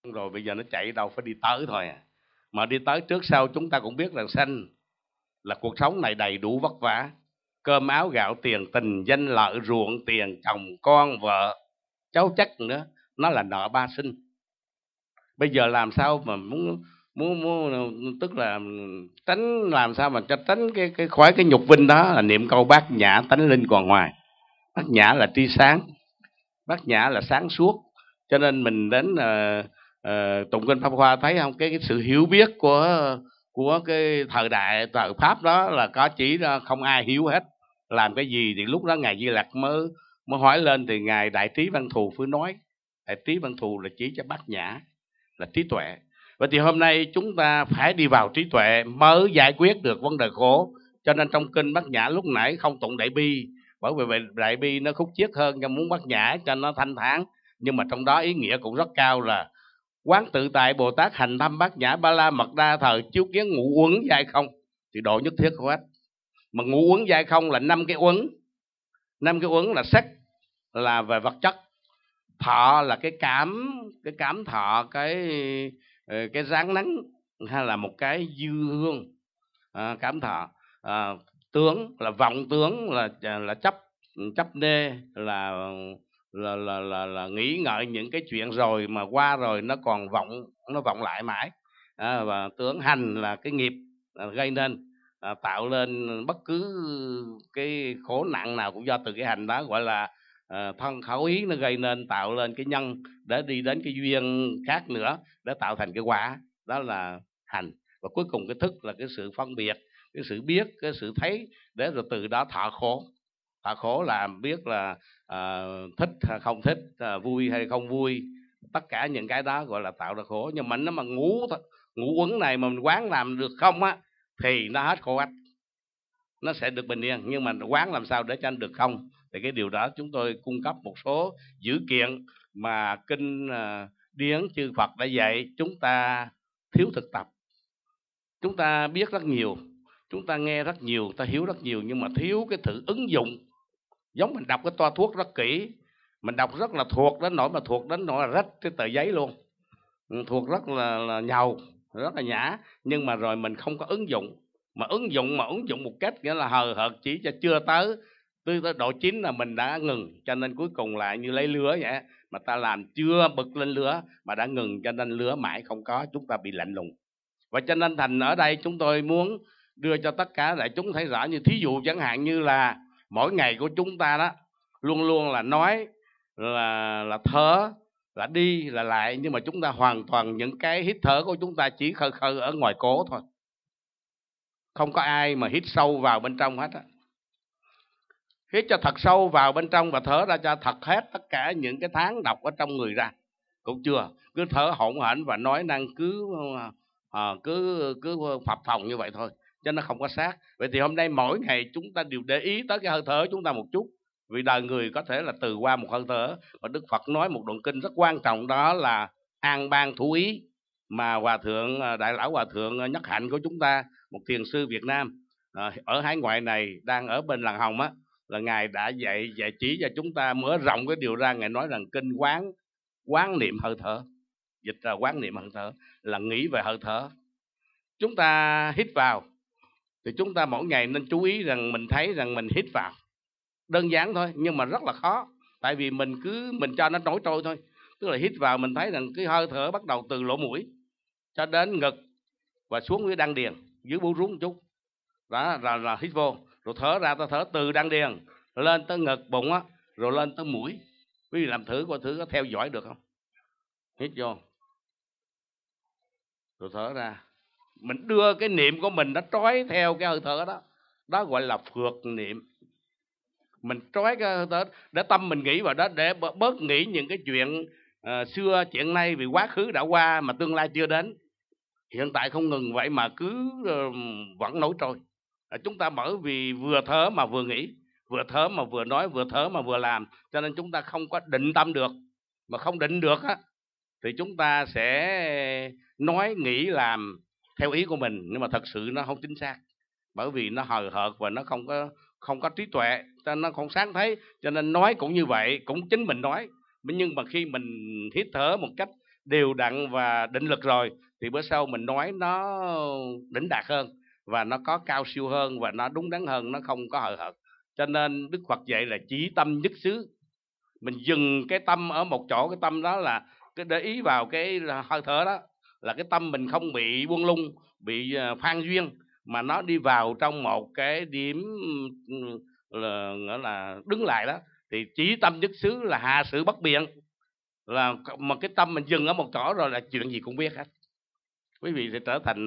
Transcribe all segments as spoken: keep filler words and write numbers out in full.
rồi bây giờ nó chạy đâu phải đi tới thôi à. Mà đi tới trước sau chúng ta cũng biết rằng sanh là cuộc sống này đầy đủ vất vả, cơm áo gạo tiền, tình danh lợi, ruộng tiền, chồng con vợ cháu chắc nữa, nó là nợ ba sinh. Bây giờ làm sao mà muốn muốn muốn tức là tránh, làm sao mà cho tránh cái cái khỏi cái nhục vinh đó, là niệm câu bát nhã tánh linh còn ngoài. Bát nhã là tri sáng, bát nhã là sáng suốt. Cho nên mình đến uh, uh, tụng kinh Pháp Hoa thấy không, cái, cái sự hiểu biết của của cái thời đại thời Pháp đó là có chỉ không ai hiểu hết. Làm cái gì thì lúc đó ngài Di Lặc mới mới hỏi lên, thì ngài Đại Trí Văn Thù mới nói. Đại Trí Văn Thù là chỉ cho bát nhã là trí tuệ. Vậy thì hôm nay chúng ta phải đi vào trí tuệ mới giải quyết được vấn đề khổ. Cho nên trong kinh bát nhã lúc nãy không tụng đại bi, bởi vì đại bi nó khúc chiết hơn, cho muốn bát nhã cho nó thanh thản. Nhưng mà trong đó ý nghĩa cũng rất cao, là quán tự tại Bồ Tát hành thâm bát nhã ba la mật đa thời chiếu kiến ngũ uẩn giai không, thì độ nhất thiết của hết. Mà ngũ uẩn giai không là năm cái uẩn. Năm cái uẩn là sắc, là về vật chất. Thọ là cái cảm, cái cảm thọ, cái cái dáng nắng, hay là một cái dư hương, à, cảm thọ. À, tướng là vọng tướng, là là chấp chấp nê, là là, là là là nghĩ ngợi những cái chuyện rồi mà qua rồi nó còn vọng, nó vọng lại mãi. À, và tướng hành là cái nghiệp gây nên, à, tạo lên bất cứ cái khổ nặng nào cũng do từ cái hành đó, gọi là à, thân khẩu ý, nó gây nên tạo lên cái nhân để đi đến cái duyên khác nữa, để tạo thành cái quả, đó là hành. Và cuối cùng cái thức là cái sự phân biệt, cái sự biết, cái sự thấy, để rồi từ đó thọ khổ. Thọ khổ là biết là à, thích hay không thích, à, vui hay không vui, tất cả những cái đó gọi là tạo ra khổ. Nhưng mà nó mà ngủ ngủ uẩn này mà mình quán làm được không á, thì nó hết khổ ách, nó sẽ được bình yên. Nhưng mà quán làm sao để cho anh được không, thì cái điều đó chúng tôi cung cấp một số dữ kiện mà kinh uh, điển chư Phật đã dạy. Chúng ta thiếu thực tập, chúng ta biết rất nhiều, chúng ta nghe rất nhiều, ta hiểu rất nhiều, nhưng mà thiếu cái thử ứng dụng. Giống mình đọc cái toa thuốc rất kỹ, mình đọc rất là thuộc đến nỗi mà thuộc đến nỗi là rách cái tờ giấy luôn, thuộc rất là, là nhàu, rất là nhã, nhưng mà rồi mình không có ứng dụng. Mà ứng dụng mà ứng dụng một cách nghĩa là hời hợt, chỉ cho chưa tới tới độ chín là mình đã ngừng. Cho nên cuối cùng lại như lấy lửa vậy, mà ta làm chưa bực lên lửa mà đã ngừng, cho nên lửa mãi không có, chúng ta bị lạnh lùng. Và cho nên thành ở đây chúng tôi muốn đưa cho tất cả đại chúng thấy rõ. Như thí dụ chẳng hạn như là mỗi ngày của chúng ta đó luôn luôn là nói, là là thở, là đi, là lại, nhưng mà chúng ta hoàn toàn những cái hít thở của chúng ta chỉ khờ khờ ở ngoài cổ thôi, không có ai mà hít sâu vào bên trong hết á. Hít cho thật sâu vào bên trong và thở ra cho thật hết tất cả những cái tháng độc ở trong người ra, cũng chưa. Cứ thở hổn hển và nói năng cứ à, cứ cứ phập phồng như vậy thôi, cho nó không có sát. Vậy thì hôm nay mỗi ngày chúng ta đều để ý tới cái hơi thở chúng ta một chút, vì đời người có thể là từ qua một hơi thở. Và Đức Phật nói một đoạn kinh rất quan trọng, đó là an ban thủ ý, mà hòa thượng đại lão hòa thượng Nhất Hạnh của chúng ta, một thiền sư Việt Nam ở hải ngoại này, đang ở bên làng Hồng á, là ngài đã dạy dạy chỉ cho chúng ta mở rộng cái điều ra. Ngài nói rằng kinh quán quán niệm hơi thở, dịch là quán niệm hơi thở là nghĩ về hơi thở. Chúng ta hít vào thì chúng ta mỗi ngày nên chú ý rằng mình thấy rằng mình hít vào đơn giản thôi, nhưng mà rất là khó, tại vì mình cứ mình cho nó nổi trôi thôi. Tức là hít vào mình thấy rằng cái hơi thở bắt đầu từ lỗ mũi cho đến ngực và xuống dưới đan điền, dưới bú rúng một chút đó là, là hít vô, rồi thở ra. Ta thở từ đan điền lên tới ngực bụng á, rồi lên tới mũi. Quý vị làm thử coi thử có theo dõi được không. Hít vô rồi thở ra, mình đưa cái niệm của mình nó trói theo cái hơi thở đó, đó gọi là phượt niệm. Mình trói cái hơi thở để tâm mình nghĩ vào đó, để bớt nghĩ những cái chuyện uh, xưa chuyện nay, vì quá khứ đã qua mà tương lai chưa đến. Hiện tại không ngừng vậy mà cứ uh, vẫn nổi trôi. uh, Chúng ta bởi vì vừa thở mà vừa nghĩ, vừa thở mà vừa nói, vừa thở mà vừa làm, cho nên chúng ta không có định tâm được. Mà không định được á, thì chúng ta sẽ nói nghĩ làm theo ý của mình, nhưng mà thật sự nó không chính xác, bởi vì nó hời hợt và nó không có không có trí tuệ, cho nó không sáng thấy. Cho nên nói cũng như vậy, cũng chính mình nói, nhưng mà khi mình hít thở một cách đều đặn và định lực rồi thì bữa sau mình nói nó đỉnh đạt hơn, và nó có cao siêu hơn, và nó đúng đắn hơn, nó không có hời hợt. Cho nên Đức Phật dạy là chỉ tâm nhất xứ. Mình dừng cái tâm ở một chỗ, cái tâm đó là cái để ý vào cái hơi thở đó, là cái tâm mình không bị buông lung, bị phan duyên, mà nó đi vào trong một cái điểm là, nghĩa là đứng lại đó. Thì chỉ tâm nhất xứ là hạ sự bất biện, là mà cái tâm mình dừng ở một chỗ rồi là chuyện gì cũng biết hết. Quý vị sẽ trở thành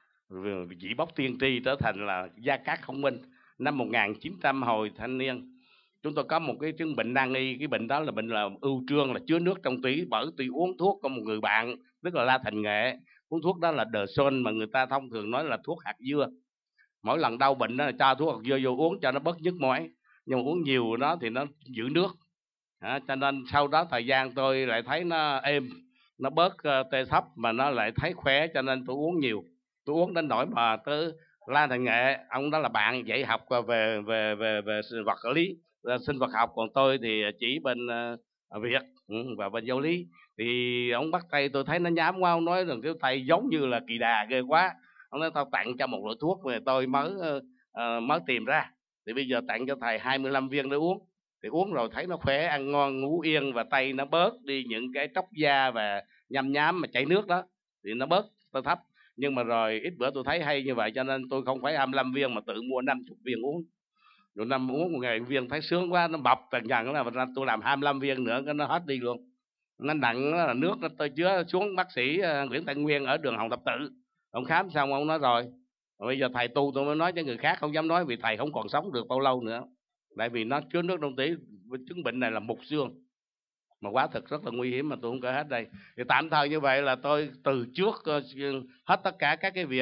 vị bốc tiên tri, trở thành là Gia Cát Không Minh. Năm một nghìn chín trăm hồi thanh niên, chúng tôi có một cái chứng bệnh nan y. Cái bệnh đó là bệnh là ưu trương, là chứa nước trong tủy. Bởi tùy uống thuốc của một người bạn tức là La Thành Nghệ, uống thuốc đó là Đờ Sơn, mà người ta thông thường nói là thuốc hạt dưa. Mỗi lần đau bệnh đó là cho thuốc hạt dưa vô uống cho nó bớt nhức mỏi, nhưng mà uống nhiều đó thì nó giữ nước. À, cho nên sau đó thời gian tôi lại thấy nó êm, nó bớt uh, tê thấp, mà nó lại thấy khỏe, cho nên tôi uống nhiều. Tôi uống đến nỗi mà tới La Thành Nghệ, ông đó là bạn dạy học về về về về sinh vật lý, sinh vật học, còn tôi thì chỉ bên uh, Việt và bên giáo lý. Thì ông bắt tay tôi thấy nó nhám quá, ông nói rằng cái tay giống như là kỳ đà ghê quá. Ông nói tao tặng cho một loại thuốc mà tôi mới uh, mới tìm ra, thì bây giờ tặng cho thầy hai mươi lăm viên để uống. Thì uống rồi thấy nó khỏe, ăn ngon, ngủ yên, và tay nó bớt đi những cái tróc da và nhăm nhám mà chảy nước đó, thì nó bớt tê thấp. Nhưng mà rồi ít bữa tôi thấy hay như vậy, cho nên tôi không phải hai mươi lăm viên mà tự mua năm mươi viên uống. Rồi năm uống một ngày viên thấy sướng quá, nó bập tần dần là tôi làm hai mươi lăm viên nữa cái nó hết đi luôn. Nó nặng là nước nó tôi chứa xuống. Bác sĩ Nguyễn Tạng Nguyên ở đường Hồng Thập Tự, ông khám xong ông nói rồi, bây giờ thầy tu tôi mới nói, cho người khác không dám nói, vì thầy không còn sống được bao lâu nữa. Tại vì nó chứa nước trong tủy. Chứng bệnh này là mục xương, mà quá thực rất là nguy hiểm, mà tôi không kể hết đây. Thì tạm thời như vậy là tôi từ trước hết tất cả các cái việc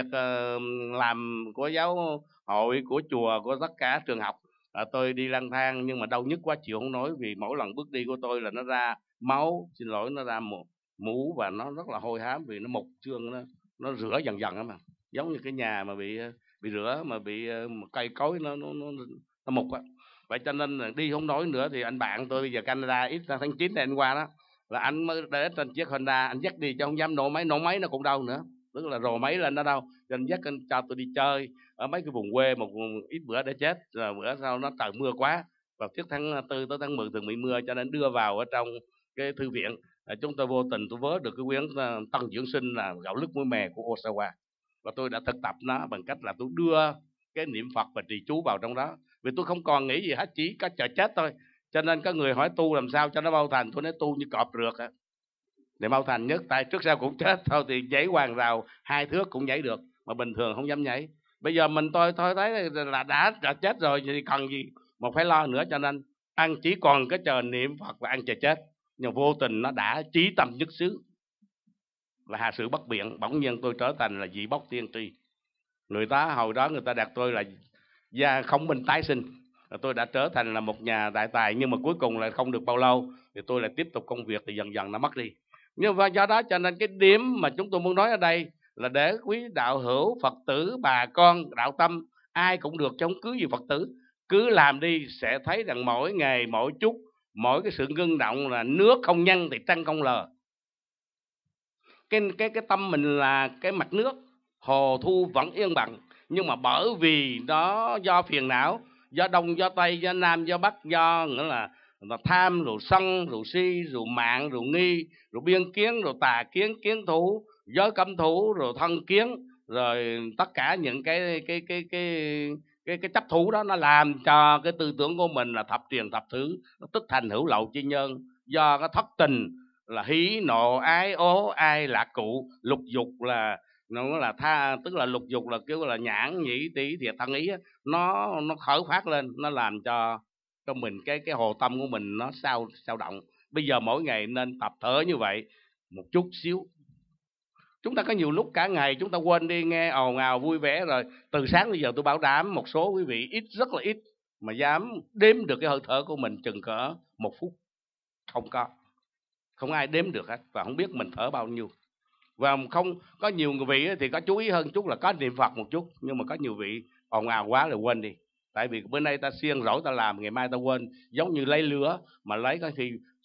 làm của giáo hội, của chùa, của tất cả trường học. À, tôi đi lang thang nhưng mà đau nhức quá chịu không nổi, vì mỗi lần bước đi của tôi là nó ra máu, xin lỗi, nó ra một mũ, và nó rất là hôi hám, vì nó mục xương, nó nó rửa dần dần á, mà giống như cái nhà mà bị bị rửa, mà bị một cây cối nó nó nó, nó mục á. Vậy cho nên là đi không nổi nữa. Thì anh bạn tôi bây giờ Canada, ít ra tháng chín này anh qua đó, là anh mới để trên chiếc Honda, anh dắt đi cho không dám nổ máy. Nổ máy nó cũng đau nữa, tức là rồ máy lên nó đau. Cho anh dắt anh cho tôi đi chơi ở mấy cái vùng quê, một vùng ít bữa để chết. Rồi bữa sau nó trời mưa quá, vào tiết tháng tư tới tháng mười thường bị mưa, cho nên đưa vào ở trong cái thư viện. À, chúng tôi vô tình tôi vớ được cái quyển uh, Tân Dưỡng Sinh là Gạo Lứt Muối Mè của Osawa, và tôi đã thực tập nó bằng cách là tôi đưa cái niệm Phật và trì chú vào trong đó. Vì tôi không còn nghĩ gì hết, chỉ có chờ chết thôi. Cho nên có người hỏi tu làm sao cho nó mau thành, tôi nói tu như cọp rượt á, để mau thành nhất. Tại trước sau cũng chết thôi, thì nhảy hoàng rào hai thước cũng nhảy được, mà bình thường không dám nhảy. Bây giờ mình tôi thôi thấy là đã, đã chết rồi thì còn gì mà phải lo nữa. Cho nên ăn chỉ còn cái chờ niệm Phật và ăn chờ chết. Nhưng vô tình nó đã trí tâm nhất xứ, là hạ sự bất biện. Bỗng nhiên tôi trở thành là vị bốc tiên tri. Người ta hồi đó người ta đặt tôi là Gia Không Minh tái sinh. Tôi đã trở thành là một nhà đại tài, nhưng mà cuối cùng là không được bao lâu thì tôi lại tiếp tục công việc, thì dần dần nó mất đi. Nhưng mà do đó cho nên cái điểm mà chúng tôi muốn nói ở đây là để quý đạo hữu, Phật tử, bà con, đạo tâm, ai cũng được, chống cứ gì Phật tử, cứ làm đi, sẽ thấy rằng mỗi ngày, mỗi chút, mỗi cái sự ngưng động là nước không nhân thì trăng không lờ. Cái, cái, cái tâm mình là cái mặt nước, hồ thu vẫn yên bằng. Nhưng mà bởi vì nó do phiền não, do đông, do tây, do nam, do bắc, do nghĩa là, là tham, rồi sân, rồi si, rồi mạng, rồi nghi, rồi biên kiến, rồi tà kiến, kiến thủ, giới cấm thủ, rồi thân kiến, rồi tất cả những cái cái cái cái cái cái chấp thủ đó, nó làm cho cái tư tưởng của mình là thập truyền thập thứ, nó tức thành hữu lậu chi nhân. Do cái thất tình là hí nộ ái ố ai lạc cụ, lục dục là nó là tha, tức là lục dục là kiểu là nhãn nhĩ tỷ thiệt thân ý, nó nó khởi phát lên, nó làm cho cho mình cái cái hồ tâm của mình nó sao sao động. Bây giờ mỗi ngày nên tập thở như vậy một chút xíu. Chúng ta có nhiều lúc cả ngày chúng ta quên đi, nghe ồn ào vui vẻ, rồi từ sáng bây giờ tôi bảo đảm một số quý vị ít, rất là ít mà dám đếm được cái hơi thở của mình chừng cỡ một phút. Không có, không ai đếm được hết, và không biết mình thở bao nhiêu. Và không có nhiều người vị thì có chú ý hơn chút là có niệm Phật một chút, nhưng mà có nhiều vị ồn ào quá là quên đi. Tại vì bữa nay ta siêng rỗi ta làm, ngày mai ta quên. Giống như lấy lửa mà lấy có khi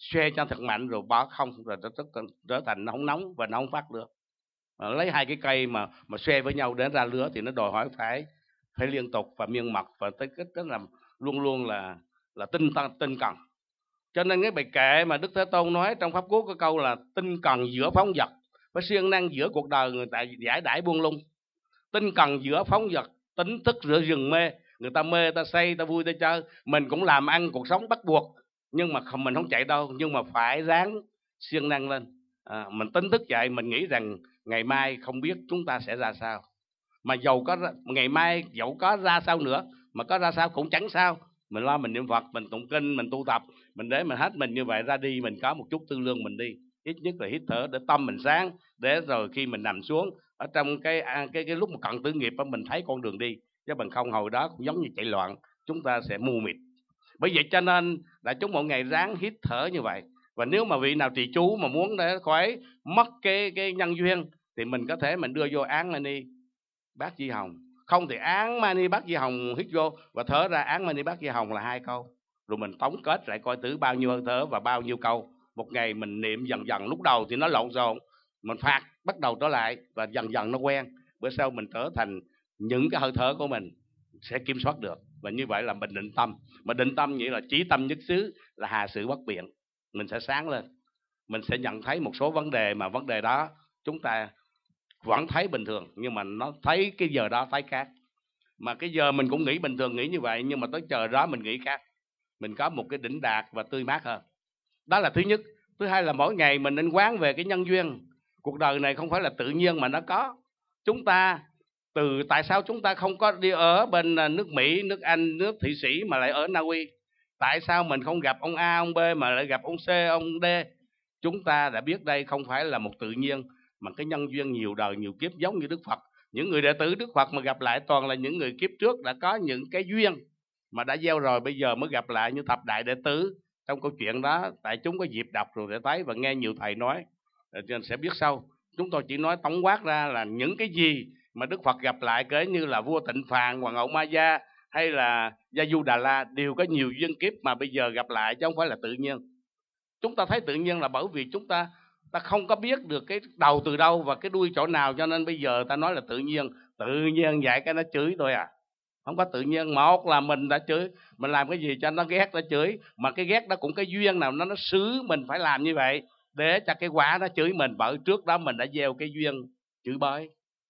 xoe cho thật mạnh rồi bỏ không, rồi nó trở thành nó không nóng và nó không phát lửa. À, lấy hai cái cây mà mà xoe với nhau để ra lửa thì nó đòi hỏi phải phải liên tục và miên mật, và tới cái đó là luôn luôn là là tinh tinh cần. Cho nên cái bài kệ mà Đức Thế Tôn nói trong Pháp Cú có câu là tinh cần giữa phóng dật, phải siêng năng giữa cuộc đời người ta giải đãi buông lung. Tinh cần giữa phóng dật, tỉnh thức giữa rừng mê. Người ta mê, ta say, ta vui, ta chơi. Mình cũng làm ăn cuộc sống bắt buộc, nhưng mà không, mình không chạy đâu, nhưng mà phải ráng siêng năng lên. À, mình tỉnh thức dậy, mình nghĩ rằng ngày mai không biết chúng ta sẽ ra sao. Mà dầu có ngày mai dẫu có ra sao nữa, mà có ra sao cũng chẳng sao. Mình lo mình niệm Phật, mình tụng kinh, mình tu tập, mình để mình hết mình như vậy ra đi, mình có một chút tư lương mình đi, ít nhất là hít thở để tâm mình sáng, để rồi khi mình nằm xuống ở trong cái cái cái lúc mà cận tử nghiệp mình thấy con đường đi, chứ bằng không hồi đó cũng giống như chạy loạn, chúng ta sẽ mù mịt. Bởi vậy cho nên là chúng một ngày ráng hít thở như vậy. Và nếu mà vị nào trì chú mà muốn để khỏi mất cái cái nhân duyên thì mình có thể mình đưa vô Án Mani Bát Di Hồng. Không thì Án Mani Bát Di Hồng hít vô và thở ra, Án Mani Bát Di Hồng là hai câu. Rồi mình tổng kết lại coi thử bao nhiêu hơi thở và bao nhiêu câu. Một ngày mình niệm dần dần, lúc đầu thì nó lộn xộn, mình phạt bắt đầu trở lại và dần dần nó quen. Bữa sau mình trở thành những cái hơi thở của mình sẽ kiểm soát được. Và như vậy là mình định tâm. Mà định tâm nghĩa là chí tâm nhất xứ, là hà sự bất biện. Mình sẽ sáng lên, mình sẽ nhận thấy một số vấn đề mà vấn đề đó chúng ta vẫn thấy bình thường, nhưng mà nó thấy cái giờ đó thấy khác. Mà cái giờ mình cũng nghĩ bình thường, nghĩ như vậy, nhưng mà tới chờ đó mình nghĩ khác. Mình có một cái đỉnh đạt và tươi mát hơn. Đó là thứ nhất. Thứ hai là mỗi ngày mình nên quán về cái nhân duyên. Cuộc đời này không phải là tự nhiên mà nó có. Chúng ta từ tại sao chúng ta không có đi ở bên nước Mỹ, nước Anh, nước Thụy Sĩ mà lại ở Na Uy? Tại sao mình không gặp ông A, ông B mà lại gặp ông C, ông D? Chúng ta đã biết đây không phải là một tự nhiên, mà cái nhân duyên nhiều đời nhiều kiếp, giống như Đức Phật. Những người đệ tử Đức Phật mà gặp lại toàn là những người kiếp trước đã có những cái duyên mà đã gieo rồi, bây giờ mới gặp lại, như thập đại đệ tử. Trong câu chuyện đó, tại chúng có dịp đọc rồi để thấy và nghe nhiều thầy nói, cho nên sẽ biết sâu. Chúng tôi chỉ nói tổng quát ra là những cái gì mà Đức Phật gặp lại, kể như là vua Tịnh Phạn, hoàng hậu Ma Gia hay là Gia Du Đà La, đều có nhiều duyên kiếp mà bây giờ gặp lại, chứ không phải là tự nhiên. Chúng ta thấy tự nhiên là bởi vì chúng ta ta không có biết được cái đầu từ đâu và cái đuôi chỗ nào, cho nên bây giờ ta nói là tự nhiên. Tự nhiên vậy cái nó chửi tôi à? Không có tự nhiên. Một là mình đã chửi, mình làm cái gì cho nó ghét nó chửi, mà cái ghét đó cũng cái duyên nào nó nó xứ mình phải làm như vậy để cho cái quả nó chửi mình, bởi trước đó mình đã gieo cái duyên chửi bới.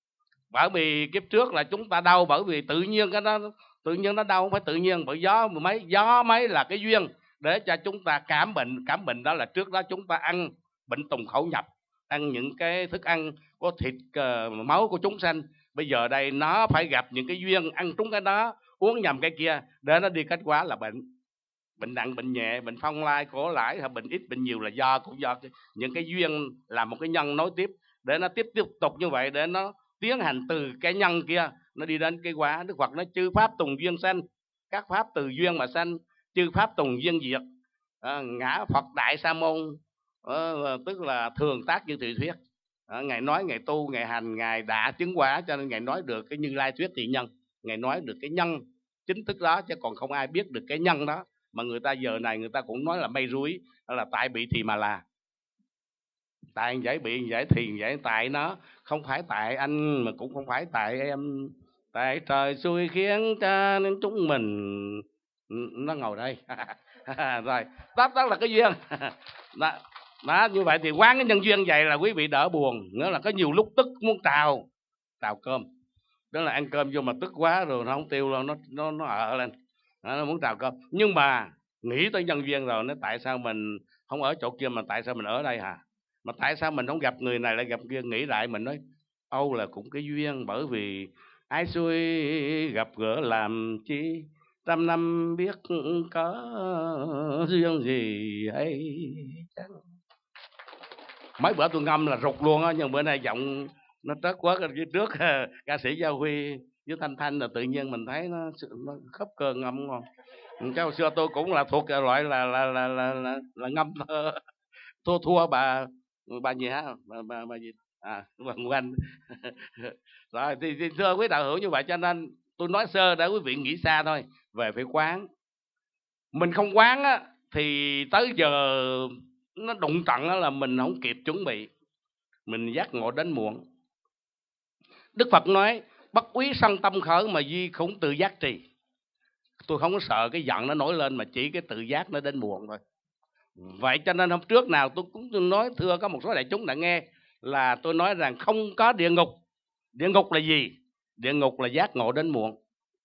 Bởi vì kiếp trước là chúng ta đau bởi vì tự nhiên cái đó, tự nhiên nó đau không phải tự nhiên, bởi gió mấy gió mấy là cái duyên để cho chúng ta cảm bệnh. Cảm bệnh đó là trước đó chúng ta ăn bệnh tùng khẩu nhập, ăn những cái thức ăn có thịt uh, máu của chúng sanh. Bây giờ đây nó phải gặp những cái duyên, ăn trúng cái đó, uống nhầm cái kia, để nó đi kết quả là bệnh. Bệnh nặng, bệnh nhẹ, bệnh phong lai, cổ lãi, hay bệnh ít, bệnh nhiều là do cũng do những cái duyên là một cái nhân nối tiếp, để nó tiếp tiếp tục như vậy, để nó tiến hành từ cái nhân kia nó đi đến cái quả. Đức Phật nói chư pháp tùng duyên sanh, các pháp từ duyên mà sanh, chư pháp tùng duyên diệt. À, ngã Phật Đại Sa Môn, à, tức là thường tác như thị thuyết. À, ngài nói, ngài tu, ngài hành, ngài đã chứng quả, cho nên ngài nói được cái Như Lai thuyết thị nhân. Ngài nói được cái nhân chính thức đó, chứ còn không ai biết được cái nhân đó. Mà người ta giờ này người ta cũng nói là mây rúi, là tại bị thì mà là. Tại giải bị giải thì giải, tại nó không phải tại anh, mà cũng không phải tại em. Tại trời xui khiến cho nên chúng mình nó ngồi đây. Rồi, đó, đó là cái duyên. Đó, đó, như vậy thì quán cái nhân duyên vậy là quý vị đỡ buồn. Nghĩa là có nhiều lúc tức muốn trào trào cơm, đó là ăn cơm vô mà tức quá rồi nó không tiêu luôn, nó nó nó ở lên, nó muốn trào cơm. Nhưng mà nghĩ tới nhân duyên rồi, nó tại sao mình không ở chỗ kia mà tại sao mình ở đây hả? Mà tại sao mình không gặp người này lại gặp kia? Nghĩ lại mình nói Âu là cũng cái duyên, bởi vì ai xui gặp gỡ làm chi, trăm năm biết có duyên gì hay chăng. Mấy bữa tôi ngâm là rụt luôn á, nhưng bữa nay giọng nó trớt quá. Cái trước ca sĩ Gia Huy với Thanh Thanh là tự nhiên mình thấy nó, nó khớp cơ ngâm ngon. Cái hồi xưa tôi cũng là thuộc loại là là là là, là, là ngâm thơ thua thua bà bà gì hả, bà, bà, bà gì à bà Ngoan. Rồi thì, thì thưa quý đạo hữu, như vậy cho nên tôi nói sơ để quý vị nghĩ xa thôi. Về phải quán, mình không quán á thì tới giờ nó đụng trận đó là mình không kịp chuẩn bị, mình giác ngộ đến muộn. Đức Phật nói bất úy sân tâm khởi mà duy khủng tự giác trì. Tôi không có sợ cái giận nó nổi lên, mà chỉ cái tự giác nó đến muộn thôi. Vậy cho nên hôm trước nào tôi cũng nói thưa có một số đại chúng đã nghe là tôi nói rằng không có địa ngục. Địa ngục là gì? Địa ngục là giác ngộ đến muộn.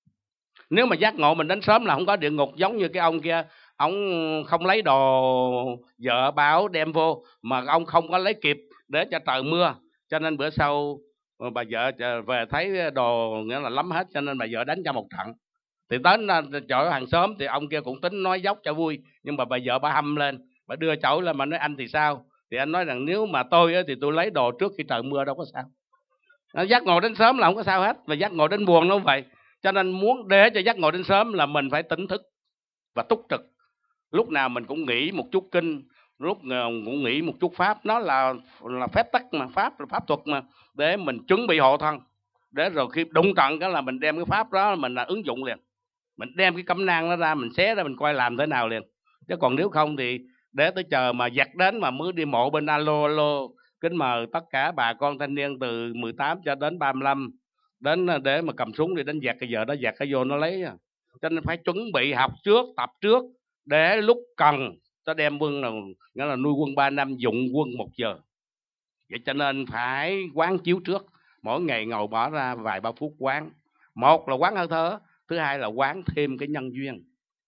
Nếu mà giác ngộ mình đến sớm là không có địa ngục. Giống như cái ông kia, ông không lấy đồ vợ báo đem vô, mà ông không có lấy kịp để cho trời mưa, cho nên bữa sau bà vợ về thấy đồ nghĩa là lắm hết, cho nên bà vợ đánh cho một trận. Thì đến chỗ hàng xóm thì ông kia cũng tính nói dốc cho vui, nhưng mà bà vợ bà hâm lên, bà đưa chỗ lên mà nói anh thì sao? Thì anh nói rằng nếu mà tôi thì tôi lấy đồ trước khi trời mưa, đâu có sao. Nó giác ngộ đến sớm là không có sao hết, và giác ngộ đến buồn nó không vậy. Cho nên muốn để cho giác ngộ đến sớm là mình phải tỉnh thức và túc trực. Lúc nào mình cũng nghĩ một chút kinh, lúc nào cũng nghĩ một chút pháp. Nó là là phép tắc mà, pháp là pháp thuật mà, để mình chuẩn bị hộ thân, để rồi khi đụng trận cái là mình đem cái pháp đó mình là ứng dụng liền. Mình đem cái cẩm nang nó ra, mình xé ra, mình coi làm thế nào liền. Chứ còn nếu không thì để tới chờ mà giặc đến mà mới đi mộ bên alo alo. Kính mời tất cả bà con thanh niên từ mười tám cho đến ba mươi lăm đến để mà cầm súng đi đánh giặc, cái giờ đó giặc cái vô nó lấy. Cho nên phải chuẩn bị học trước, tập trước, để lúc cần ta đem quân là, nghĩa là nuôi quân ba năm, dụng quân một giờ. Vậy cho nên phải quán chiếu trước, mỗi ngày ngồi bỏ ra vài ba phút quán. Một là quán hơi thở, thứ hai là quán thêm cái nhân duyên.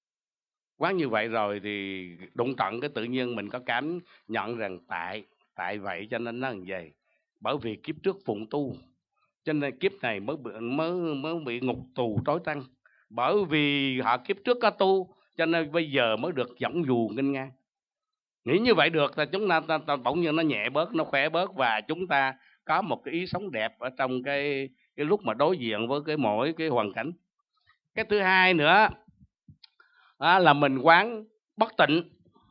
Quán như vậy rồi thì đụng trận cái tự nhiên mình có cảm nhận rằng tại tại vậy cho nên nó như vậy. Bởi vì kiếp trước phụng tu, cho nên kiếp này mới bị, mới, mới bị ngục tù trói trăng. Bởi vì họ kiếp trước có tu, cho nên bây giờ mới được dẫn dù nghênh ngang. Nghĩ như vậy được là chúng ta, ta, ta bỗng nhiên nó nhẹ bớt, nó khỏe bớt, và chúng ta có một cái ý sống đẹp ở trong cái, cái lúc mà đối diện với cái mỗi cái hoàn cảnh. Cái thứ hai nữa đó là mình quán bất tịnh.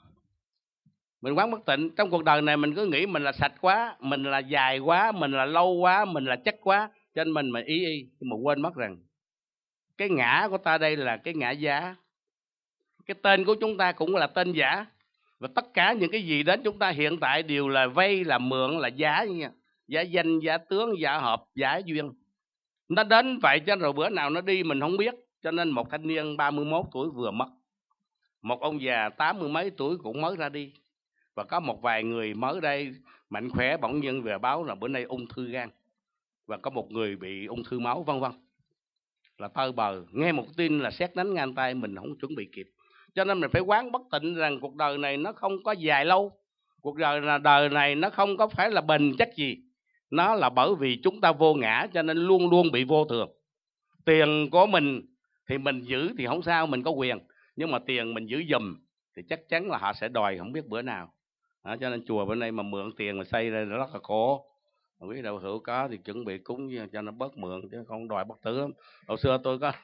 Mình quán bất tịnh. Trong cuộc đời này mình cứ nghĩ mình là sạch quá, mình là dài quá, mình là lâu quá, mình là chắc quá, cho nên mình mà ý y, nhưng mà quên mất rằng cái ngã của ta đây là cái ngã giả. Cái tên của chúng ta cũng là tên giả. Và tất cả những cái gì đến chúng ta hiện tại đều là vay, là mượn, là giả nha. Giả danh, giả tướng, giả hợp, giả duyên. Nó đến vậy cho rồi bữa nào nó đi mình không biết. Cho nên một thanh niên ba mươi mốt tuổi vừa mất, một ông già tám mươi mấy tuổi cũng mới ra đi, và có một vài người mới đây mạnh khỏe bỗng nhiên về báo là bữa nay ung thư gan, và có một người bị ung thư máu, vân vân, là tơi bời. Nghe một tin là sét đánh ngang tay, mình không chuẩn bị kịp. Cho nên mình phải quán bất tịnh rằng cuộc đời này nó không có dài lâu, cuộc đời là đời này nó không có phải là bền chắc gì. Nó là bởi vì chúng ta vô ngã, cho nên luôn luôn bị vô thường. Tiền của mình thì mình giữ thì không sao, mình có quyền, nhưng mà tiền mình giữ giùm thì chắc chắn là họ sẽ đòi không biết bữa nào. Đó, cho nên chùa bên đây mà mượn tiền mà xây ra rất là khổ. Không biết đạo hữu có thì chuẩn bị cúng cho nó bớt mượn, chứ không đòi bất tử lắm. Hồi xưa tôi có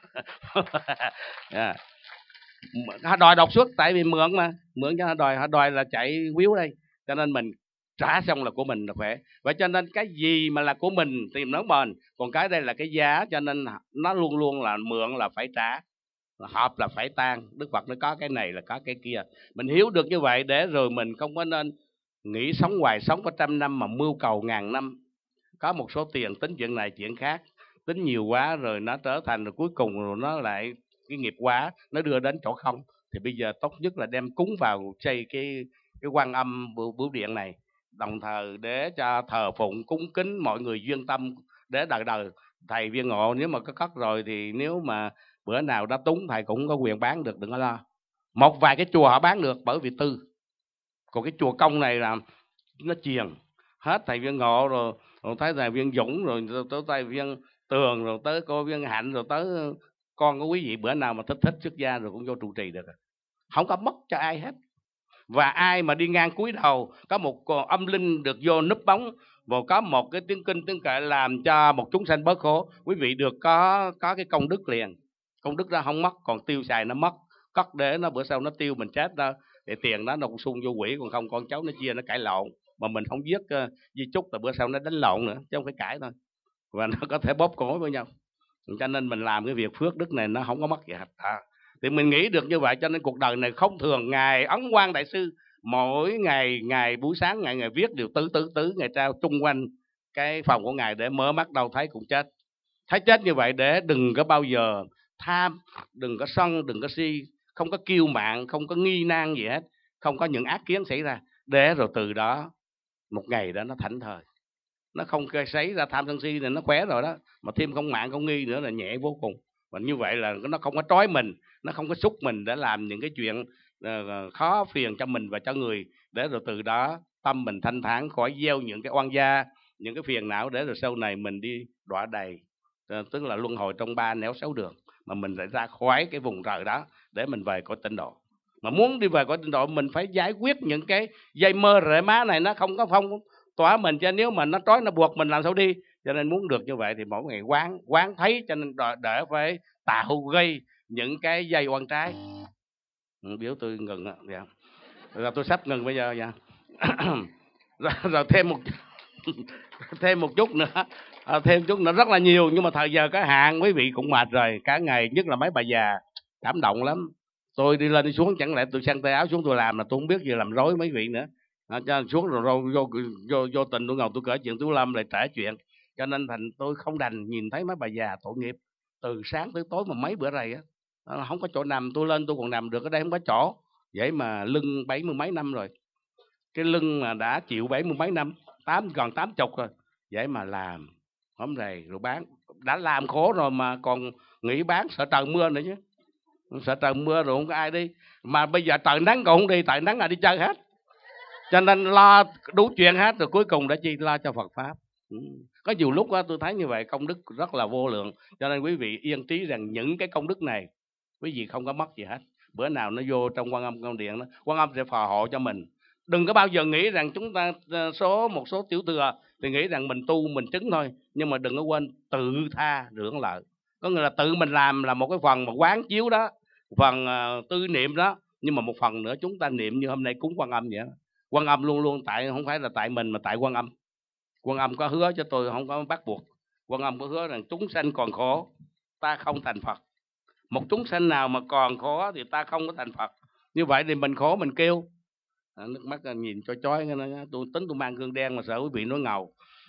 yeah. Họ đòi đột xuất tại vì mượn mà, mượn cho họ đòi, họ đòi là chạy quýu đây, cho nên mình trả xong là của mình là khỏe. Vậy cho nên cái gì mà là của mình thì nó bền, còn cái đây là cái giá, cho nên nó luôn luôn là mượn là phải trả, hợp là phải tan. Đức Phật nó có cái này là có cái kia. Mình hiểu được như vậy để rồi mình không có nên nghĩ sống hoài, sống có trăm năm mà mưu cầu ngàn năm. Có một số tiền tính chuyện này chuyện khác, tính nhiều quá rồi nó trở thành, rồi cuối cùng rồi nó lại cái nghiệp quá, nó đưa đến chỗ không. Thì bây giờ tốt nhất là đem cúng vào xây cái cái Quan Âm bửu, bửu điện này, đồng thời để cho thờ phụng cúng kính mọi người duyên tâm để đời đời. Thầy Viên Ngộ nếu mà có cất rồi thì nếu mà bữa nào đã túng thầy cũng có quyền bán được, đừng có lo. Một vài cái chùa họ bán được bởi vì tư, còn cái chùa công này là nó chiền hết. Thầy Viên Ngộ rồi, rồi tới thầy Viên Dũng, rồi tới thầy Viên Tường, rồi tới cô Viên Hạnh, rồi tới con của quý vị bữa nào mà thích thích xuất gia rồi cũng vô trụ trì được, không có mất cho ai hết. Và ai mà đi ngang cúi đầu, có một âm linh được vô núp bóng, và có một cái tiếng kinh tiếng kệ làm cho một chúng sanh bớt khổ, quý vị được có có cái công đức liền. Công đức đó không mất, còn tiêu xài nó mất. Cất để nó bữa sau nó tiêu mình chết đó, để tiền đó nó cũng sung vô quỷ, còn không con cháu nó chia nó cãi lộn, mà mình không viết uh, di chúc là bữa sau nó đánh lộn nữa, chứ không phải cãi thôi, và nó có thể bóp cổ với nhau. Cho nên mình làm cái việc phước đức này nó không có mất gì hết. À, Thì mình nghĩ được như vậy, cho nên cuộc đời này không thường. Ngài Ấn Quang Đại Sư mỗi ngày ngày buổi sáng ngày ngày viết điều tứ tứ tứ ngày trao chung quanh cái phòng của ngài, để mở mắt đâu thấy cũng chết. Thấy chết như vậy để đừng có bao giờ tham, đừng có sân, đừng có si, không có kiêu mạn, không có nghi nan gì hết, không có những ác kiến xảy ra, để rồi từ đó một ngày đó nó thảnh thơi, nó không xảy ra tham sân si, thì nó khỏe rồi đó. Mà thêm không mạn không nghi nữa là nhẹ vô cùng. Và như vậy là nó không có trói mình, nó không có xúc mình để làm những cái chuyện uh, khó phiền cho mình và cho người, để rồi từ đó tâm mình thanh thản, khỏi gieo những cái oan gia, những cái phiền não, để rồi sau này mình đi đọa đầy, uh, tức là luân hồi trong ba nẻo sáu đường, mà mình lại ra khỏi cái vùng trời đó để mình về cõi tịnh độ. Mà muốn đi về cõi tịnh độ mình phải giải quyết những cái dây mơ rễ má này, nó không có phong tỏa mình, cho nếu mà nó trói nó buộc mình làm sao đi. Cho nên muốn được như vậy thì mỗi ngày quán quán thấy, cho nên để phải tạo gây những cái dây oan trái. Ừ, biểu tôi ngừng dạ. Rồi tôi sắp ngừng bây giờ dạ. rồi, rồi thêm một thêm một chút nữa, à, thêm chút nữa rất là nhiều, nhưng mà thời giờ có hạn, quý vị cũng mệt rồi cả ngày, nhất là mấy bà già cảm động lắm. Tôi đi lên đi xuống, chẳng lẽ tôi sang tay áo xuống tôi làm là tôi không biết gì làm rối mấy vị nữa. À, cho nên xuống rồi vô, vô, vô, vô tình tôi ngồi tôi kể chuyện Tú Lâm lại trả chuyện, cho nên thành tôi không đành nhìn thấy mấy bà già tội nghiệp từ sáng tới tối mà mấy bữa rày á, không có chỗ nằm. Tôi lên tôi còn nằm được, ở đây không có chỗ, vậy mà lưng bảy mươi mấy năm rồi, cái lưng mà đã chịu bảy mươi mấy năm, tám gần tám chục rồi, vậy mà làm hôm rày rồi bán. Đã làm khổ rồi mà còn nghĩ bán, sợ trời mưa nữa chứ, sợ trời mưa rồi không có ai đi. Mà bây giờ trời nắng còn không đi, tại nắng là đi chơi hết, cho nên lo đủ chuyện hết, rồi cuối cùng đã chi lo cho Phật pháp. Ừ. Có nhiều lúc đó, tôi thấy như vậy công đức rất là vô lượng, cho nên quý vị yên trí rằng những cái công đức này quý vị không có mất gì hết. Bữa nào nó vô trong Quan Âm Công Điện đó, Quan Âm sẽ phò hộ cho mình. Đừng có bao giờ nghĩ rằng chúng ta số một số tiểu thừa thì nghĩ rằng mình tu mình chứng thôi, nhưng mà đừng có quên tự tha dưỡng lợi. Có nghĩa là tự mình làm là một cái phần mà quán chiếu đó, phần uh, tư niệm đó, nhưng mà một phần nữa chúng ta niệm như hôm nay cúng Quan Âm vậy đó. Quan Âm luôn luôn tại, không phải là tại mình mà tại Quan Âm. Quan Âm có hứa cho tôi, không có bắt buộc. Quan Âm có hứa rằng chúng sanh còn khổ, ta không thành Phật. Một chúng sanh nào mà còn khổ thì ta không có thành Phật. Như vậy thì mình khổ mình kêu. À, nước mắt nhìn cho chói, tôi tính tôi mang gương đen mà sợ quý vị nó ngầu.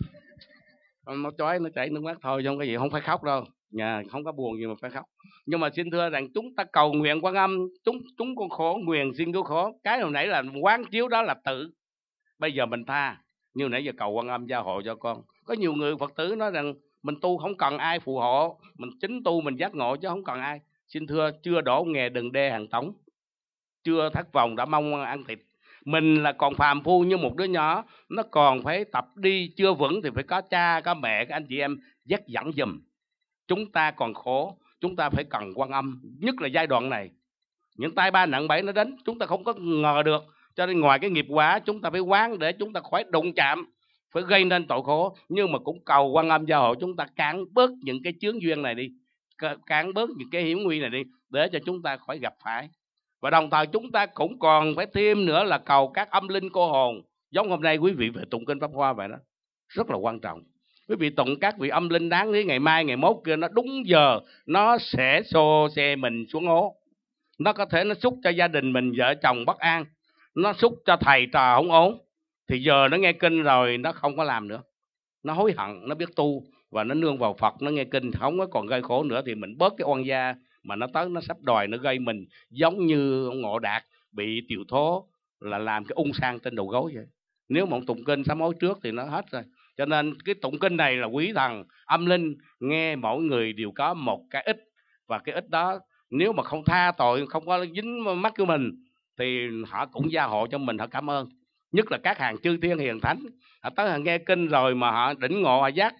Nó chói nó chảy nước mắt thôi, chứ không có gì, không phải khóc đâu. Nhà không có buồn gì mà phải khóc. Nhưng mà xin thưa rằng chúng ta cầu nguyện Quan Âm, chúng chúng con khổ nguyện xin cứu khổ. Cái hồi nãy là quán chiếu đó là tự. Bây giờ mình tha, như nãy giờ cầu Quan Âm gia hộ cho con. Có nhiều người Phật tử nói rằng mình tu không cần ai phù hộ, mình chính tu mình giác ngộ chứ không cần ai. Xin thưa, chưa đổ nghề đừng đe hàng tống, chưa thất vọng đã mong ăn thịt. Mình là còn phàm phu như một đứa nhỏ, nó còn phải tập đi chưa vững thì phải có cha, có mẹ, các anh chị em dắt dẫn giùm. Chúng ta còn khổ, chúng ta phải cần Quan Âm, nhất là giai đoạn này. Những tai ba nặng bẫy nó đến, chúng ta không có ngờ được. Cho nên ngoài cái nghiệp quả, chúng ta phải quán để chúng ta khỏi đụng chạm, phải gây nên tội khổ. Nhưng mà cũng cầu Quan Âm gia hộ chúng ta cản bớt những cái chướng duyên này đi, cản bớt những cái hiểm nguy này đi, để cho chúng ta khỏi gặp phải. Và đồng thời chúng ta cũng còn phải thêm nữa là cầu các âm linh cô hồn. Giống hôm nay quý vị về tụng kinh Pháp Hoa vậy đó, rất là quan trọng. Quý vị tụng các vị âm linh đáng lý, ngày mai ngày mốt kia nó đúng giờ nó sẽ xô xe mình xuống hố. Nó có thể nó xúc cho gia đình mình vợ chồng bất an, nó xúc cho thầy trò không ổn. Thì giờ nó nghe kinh rồi nó không có làm nữa, nó hối hận, nó biết tu và nó nương vào Phật, nó nghe kinh không có còn gây khổ nữa. Thì mình bớt cái oan gia mà nó tới nó sắp đòi nó gây mình, giống như ông Ngộ Đạt bị Tiều Thố là làm cái ung sang trên đầu gối vậy. Nếu mà tụng kinh sám hối trước thì nó hết rồi. Cho nên cái tụng kinh này là quý thần âm linh nghe mỗi người đều có một cái ít, và cái ít đó nếu mà không tha tội, không có dính mắt của mình thì họ cũng gia hộ cho mình, họ cảm ơn. Nhất là các hàng chư thiên hiền thánh, họ tới họ nghe kinh rồi mà họ đỉnh ngộ, họ giác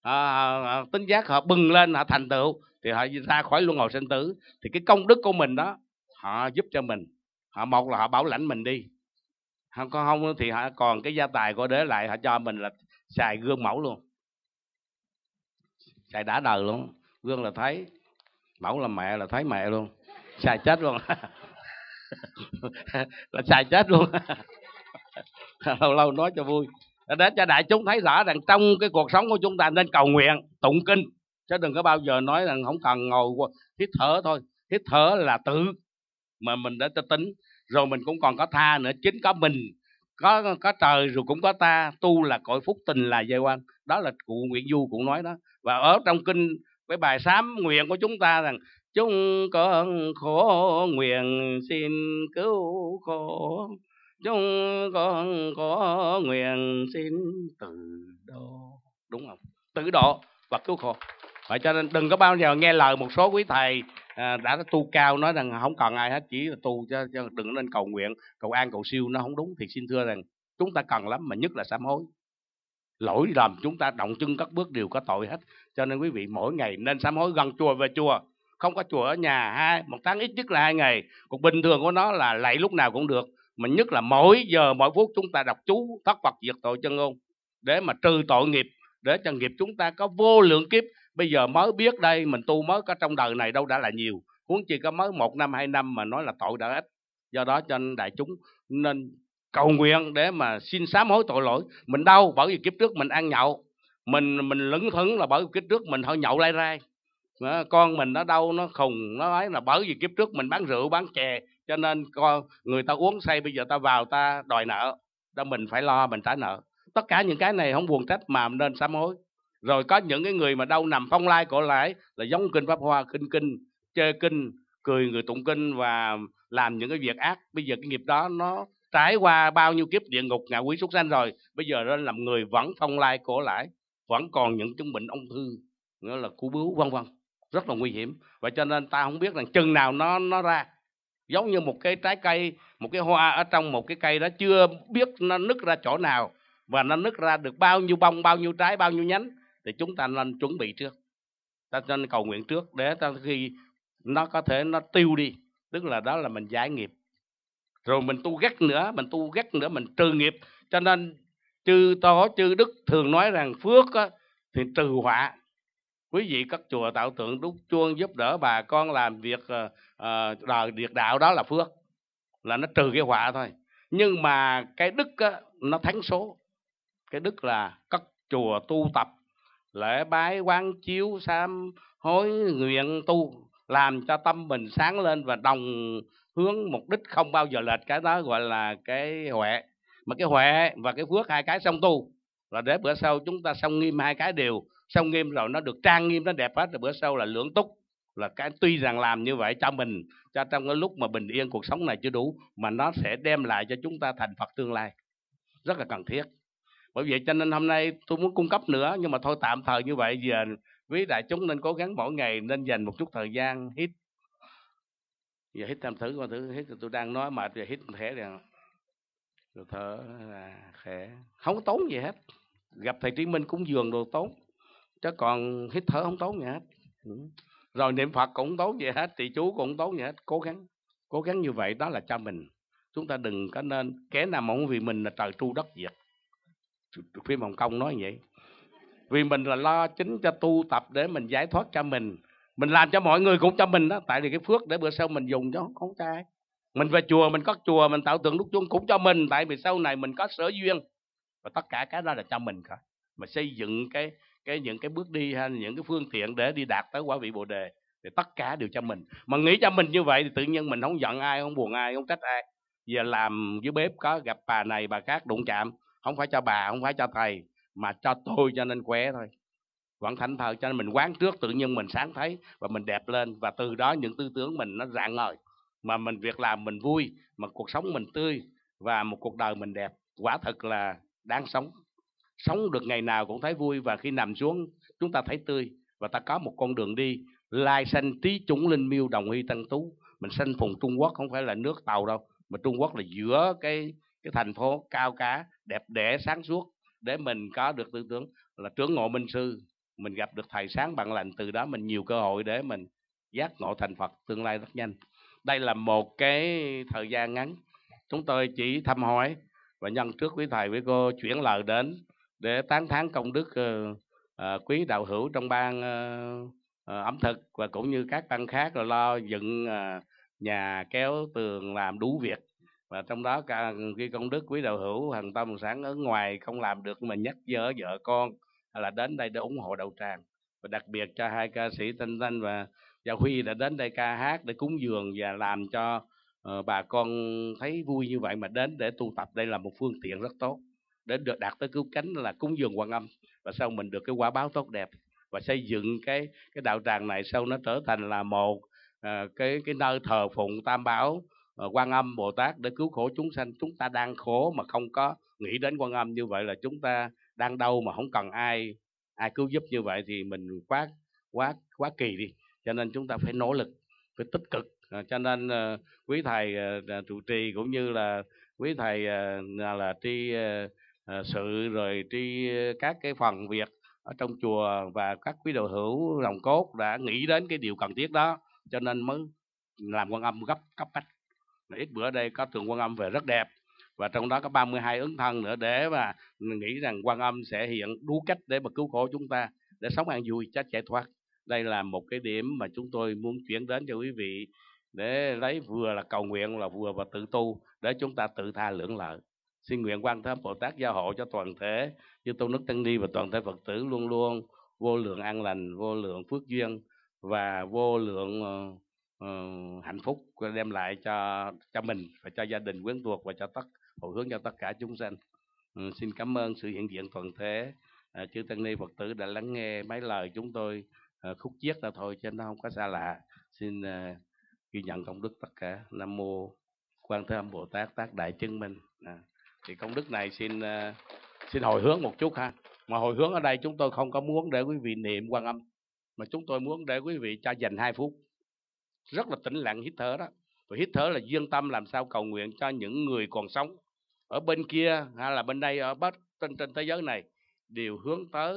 à, tính giác họ bừng lên, họ thành tựu thì họ ra khỏi luân hồi sinh tử. Thì cái công đức của mình đó họ giúp cho mình, họ một là họ bảo lãnh mình đi, không có không thì họ còn cái gia tài của để lại, họ cho mình là xài gương mẫu luôn, xài đã đời luôn. Gương là thấy, mẫu là mẹ là thấy mẹ luôn, xài chết luôn. Là xài chết luôn. Lâu lâu nói cho vui, để cho đại chúng thấy rõ rằng trong cái cuộc sống của chúng ta nên cầu nguyện, tụng kinh, chứ đừng có bao giờ nói rằng không cần ngồi hít thở thôi. hít thở là tự mà mình đã cho tính, rồi mình cũng còn có tha nữa. Chính có mình, có có trời rồi cũng có ta, tu là cõi phúc, tình là giai quan. Đó là cụ Nguyễn Du cũng nói đó. Và ở trong kinh cái bài sám nguyện của chúng ta rằng chúng con khổ nguyện xin cứu khổ, chúng con có nguyện xin tự độ. Đúng không? Tự độ và cứu khổ. Vậy cho nên đừng có bao giờ nghe lời một số quý thầy à, đã tu cao nói rằng không cần ai hết, chỉ là tu cho, cho đừng nên cầu nguyện, cầu an, cầu siêu, nó không đúng. Thì xin thưa rằng chúng ta cần lắm, mà nhất là sám hối. Lỗi lầm chúng ta động chân các bước đều có tội hết. Cho nên quý vị mỗi ngày nên sám hối, gần chùa về chùa, không có chùa ở nhà, hai một tháng ít nhất là hai ngày. Còn bình thường của nó là lạy lúc nào cũng được, mà nhất là mỗi giờ mỗi phút chúng ta đọc chú thất Phật diệt tội chân ngôn để mà trừ tội nghiệp, để cho nghiệp chúng ta có vô lượng kiếp. Bây giờ mới biết đây, mình tu mới có trong đời này đâu đã là nhiều, huống chi có mới một năm hai năm mà nói là tội đã ít. Do đó cho nên đại chúng nên cầu nguyện để mà xin sám hối tội lỗi. Mình đau bởi vì kiếp trước mình ăn nhậu, mình mình lững thững là bởi vì kiếp trước mình hơi nhậu lai rai. Đó, con mình nó đau, nó khùng, nó ấy là bởi vì kiếp trước mình bán rượu bán chè, cho nên con người ta uống say, bây giờ ta vào ta đòi nợ, đó mình phải lo mình trả nợ. Tất cả những cái này không buồn trách mà nên sám hối. Rồi có những cái người mà đau nằm phong lai cổ lãi là giống kinh Pháp Hoa, khinh kinh, chê kinh, cười người tụng kinh và làm những cái việc ác. Bây giờ cái nghiệp đó nó trải qua bao nhiêu kiếp địa ngục ngạ quỷ súc sanh rồi, bây giờ lên làm người vẫn phong lai cổ lãi, vẫn còn những chứng bệnh ung thư, nữa là cú bướu vân vân, rất là nguy hiểm. Vậy cho nên ta không biết rằng chừng nào nó nó ra. Giống như một cái trái cây, một cái hoa ở trong một cái cây đó, chưa biết nó nứt ra chỗ nào và nó nứt ra được bao nhiêu bông, bao nhiêu trái, bao nhiêu nhánh, thì chúng ta nên chuẩn bị trước, ta nên cầu nguyện trước để ta khi nó có thể nó tiêu đi, tức là đó là mình giải nghiệp. Rồi mình tu gắt nữa, mình tu gắt nữa mình trừ nghiệp. Cho nên chư Tổ chư Đức thường nói rằng phước á, thì trừ họa. Quý vị cất chùa tạo tượng đúc chuông giúp đỡ bà con làm việc uh, đời việc đạo, đó là phước, là nó trừ cái họa thôi. Nhưng mà cái đức á, nó thắng số. Cái đức là cất chùa tu tập, lễ bái quán chiếu sám hối nguyện tu, làm cho tâm mình sáng lên và đồng hướng mục đích, không bao giờ lệch. Cái đó gọi là cái huệ. Mà cái huệ và cái phước hai cái song tu, là để bữa sau chúng ta song nghiêm hai cái đều song nghiêm rồi, nó được trang nghiêm, nó đẹp hết, rồi bữa sau là lưỡng túc. Là cái tuy rằng làm như vậy cho mình, cho trong cái lúc mà bình yên cuộc sống này chưa đủ, mà nó sẽ đem lại cho chúng ta thành Phật tương lai, rất là cần thiết. Bởi vậy cho nên hôm nay tôi muốn cung cấp nữa, nhưng mà thôi tạm thời như vậy. Giờ quý đại chúng nên cố gắng mỗi ngày nên dành một chút thời gian hít. Giờ hít tham thử coi thử, hít tôi đang nói mệt, giờ hít thể rằng rồi thở là khẽ, không có tốn gì hết. Gặp thầy Trí Minh cúng dường đồ tốn, chứ còn hít thở không tốn gì hết. Rồi niệm Phật cũng tốn gì hết, trì chú cũng tốn gì hết. Cố gắng, cố gắng như vậy, đó là cho mình. Chúng ta đừng có nên kẻ nào mà không vì mình là trời tru đất diệt. Phim Hồng Kông nói vậy. Vì mình là lo chính cho tu tập để mình giải thoát cho mình, mình làm cho mọi người cũng cho mình đó. Tại vì cái phước để bữa sau mình dùng cho không trai. Mình về chùa, mình có chùa, mình tạo tượng đúc chuông cũng cho mình, tại vì sau này mình có sở duyên. Và tất cả cái đó là cho mình cả. Mà xây dựng cái cái những cái bước đi hay những cái phương tiện để đi đạt tới quả vị Bồ đề, thì tất cả đều cho mình. Mà nghĩ cho mình như vậy thì tự nhiên mình không giận ai, không buồn ai, không trách ai. Giờ làm dưới bếp có gặp bà này bà khác đụng chạm, không phải cho bà, không phải cho thầy, mà cho tôi, cho nên khỏe thôi. Vẫn thảnh thờ, cho nên mình quán trước, tự nhiên mình sáng thấy và mình đẹp lên. Và từ đó những tư tưởng mình nó rạng ngời, mà mình việc làm mình vui, mà cuộc sống mình tươi, và một cuộc đời mình đẹp. Quả thực là đáng sống. Sống được ngày nào cũng thấy vui, và khi nằm xuống chúng ta thấy tươi, và ta có một con đường đi. Lai sanh trí chúng linh miêu đồng huy tăng tú. Mình sanh vùng Trung Quốc, không phải là nước Tàu đâu, mà Trung Quốc là giữa cái cái thành phố cao cá đẹp đẽ sáng suốt, để mình có được tư tưởng là trưởng ngộ minh sư. Mình gặp được thầy sáng bạn lành, từ đó mình nhiều cơ hội để mình giác ngộ thành Phật tương lai rất nhanh. Đây là một cái thời gian ngắn, chúng tôi chỉ thăm hỏi và nhân trước quý thầy với cô chuyển lời đến để tán thán công đức uh, uh, quý đạo hữu trong ban uh, uh, ẩm thực, và cũng như các ban khác là lo dựng uh, nhà, kéo tường, làm đủ việc. Và trong đó cả cái công đức quý đạo hữu Hằng Tâm Sáng ở ngoài không làm được, mà nhắc nhở vợ con là đến đây để ủng hộ đạo tràng. Và đặc biệt cho hai ca sĩ Thanh Thanh và và Huy đã đến đây ca hát để cúng dường và làm cho uh, bà con thấy vui như vậy mà đến để tu tập. Đây là một phương tiện rất tốt để được đạt tới cứu cánh là cúng dường Quan Âm, và sau mình được cái quả báo tốt đẹp và xây dựng cái cái đạo tràng này sau nó trở thành là một uh, cái cái nơi thờ phụng Tam Bảo, uh, Quan Âm Bồ Tát để cứu khổ chúng sanh. Chúng ta đang khổ mà không có nghĩ đến Quan Âm, như vậy là chúng ta đang đâu mà không cần ai ai cứu giúp, như vậy thì mình quá quá quá kỳ đi. Cho nên chúng ta phải nỗ lực, phải tích cực. À, cho nên uh, quý thầy uh, trụ trì cũng như là quý thầy uh, là tri uh, sự rồi tri uh, các cái phần việc ở trong chùa và các quý đạo hữu lòng cốt đã nghĩ đến cái điều cần thiết đó, cho nên mới làm Quan Âm gấp cấp bách. Ít bữa đây có tượng Quan Âm về rất đẹp, và trong đó có ba mươi hai ứng thân nữa, để mà nghĩ rằng Quan Âm sẽ hiện đủ cách để mà cứu khổ chúng ta, để sống an vui chết giải thoát. Đây là một cái điểm mà chúng tôi muốn chuyển đến cho quý vị, để lấy vừa là cầu nguyện là vừa và tự tu, để chúng ta tự tha lưỡng lợi. Xin nguyện Quan Thế Âm Bồ Tát gia hộ cho toàn thể chư tôn đức tăng ni và toàn thể Phật tử luôn luôn vô lượng an lành, vô lượng phước duyên và vô lượng uh, uh, hạnh phúc đem lại cho cho mình và cho gia đình quyến thuộc và cho tất hồi hướng cho tất cả chúng sanh. Uh, xin cảm ơn sự hiện diện toàn thể uh, chư tăng ni Phật tử đã lắng nghe mấy lời chúng tôi uh, khúc chiết ra thôi, chứ nó không có xa lạ. Xin uh, ghi nhận công đức tất cả. Nam mô Quan Thế Âm Bồ Tát tác đại chứng minh. À, thì công đức này xin uh, xin hồi hướng một chút ha. Mà hồi hướng ở đây chúng tôi không có muốn để quý vị niệm Quan Âm, mà chúng tôi muốn để quý vị cho dành hai phút rất là tĩnh lặng hít thở đó. Và hít thở là duyên tâm làm sao cầu nguyện cho những người còn sống ở bên kia hay là bên đây, ở bất trên trên thế giới này, đều hướng tới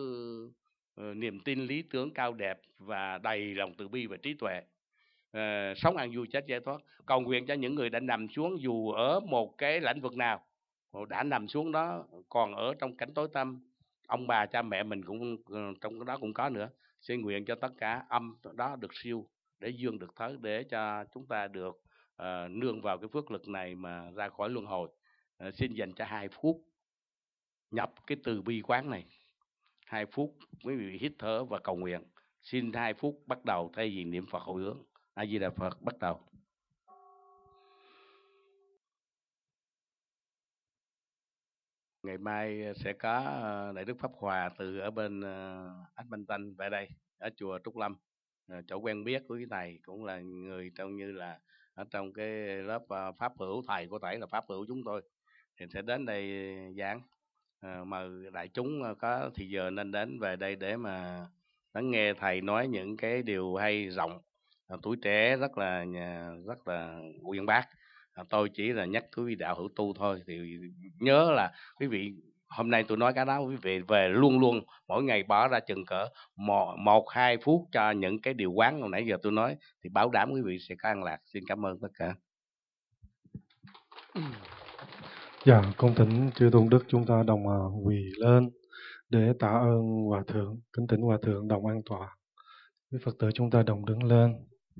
uh, niềm tin lý tưởng cao đẹp và đầy lòng từ bi và trí tuệ, uh, sống an vui chết giải thoát. Cầu nguyện cho những người đã nằm xuống, dù ở một cái lĩnh vực nào, đã nằm xuống đó, còn ở trong cảnh tối tăm, ông bà cha mẹ mình cũng uh, trong đó cũng có nữa. Xin nguyện cho tất cả âm đó được siêu, để dương được thới, để cho chúng ta được uh, nương vào cái phước lực này mà ra khỏi luân hồi. Uh, xin dành cho hai phút nhập cái từ bi quán này, hai phút quý vị hít thở và cầu nguyện. Xin hai phút bắt đầu thay vì niệm Phật hồi hướng. A Di Đà Phật, bắt đầu. Ngày mai sẽ có Đại Đức Pháp Hòa từ ở bên Ách Banh Tanh về đây, ở chùa Trúc Lâm, chỗ quen biết của cái thầy, cũng là người trong như là ở trong cái lớp Pháp hữu, thầy của thầy là Pháp hữu chúng tôi, thì sẽ đến đây giảng. À, mời đại chúng có thì giờ nên đến về đây để mà lắng nghe thầy nói những cái điều hay rộng. À, tuổi trẻ rất là rất là uyên bác. À, tôi chỉ là nhắc quý vị đạo hữu tu thôi, thì nhớ là quý vị hôm nay tôi nói cái đó, quý vị về luôn luôn mỗi ngày bỏ ra chừng cỡ một, một hai phút cho những cái điều quán hồi nãy giờ tôi nói, thì bảo đảm quý vị sẽ có an lạc. Xin cảm ơn tất cả. Dạ, con thỉnh chư tôn đức chúng ta đồng quỳ lên để tạ ơn Hòa Thượng. Kính thỉnh Hòa Thượng đồng an tọa. Quý Phật tử chúng ta đồng đứng lên.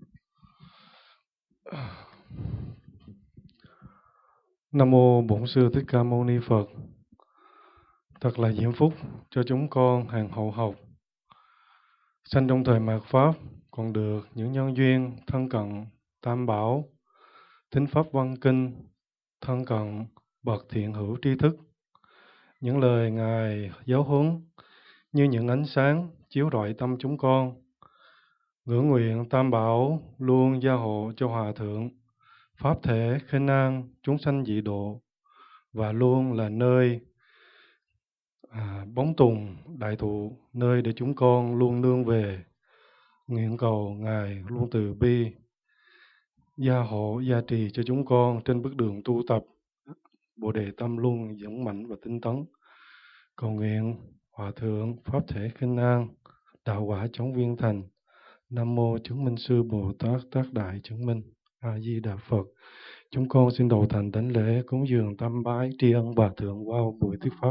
Nam mô Bổn Sư Thích Ca Mâu Ni Phật. Thật là diễm phúc cho chúng con hàng hậu học sanh trong thời mạt Pháp, còn được những nhân duyên thân cận Tam Bảo, thính Pháp Văn Kinh, thân cận bậc thiện hữu tri thức. Những lời Ngài giáo huấn như những ánh sáng chiếu rọi tâm chúng con. Ngưỡng nguyện Tam Bảo luôn gia hộ cho Hòa Thượng, Pháp thể khinh an chúng sanh dị độ, và luôn là nơi à, bóng tùng đại thụ, nơi để chúng con luôn nương về. Nguyện cầu Ngài luôn từ bi gia hộ gia trì cho chúng con trên bước đường tu tập, Bồ đề tâm luôn vững mạnh và tinh tấn. Cầu nguyện Hòa Thượng Pháp thể khinh an, đạo quả chóng viên thành. Nam mô chứng minh sư Bồ Tát tác đại chứng minh. A Di Đà Phật. Chúng con xin đầu thành đảnh lễ cúng dường tam bái tri ân Hòa Thượng qua wow, buổi thuyết pháp.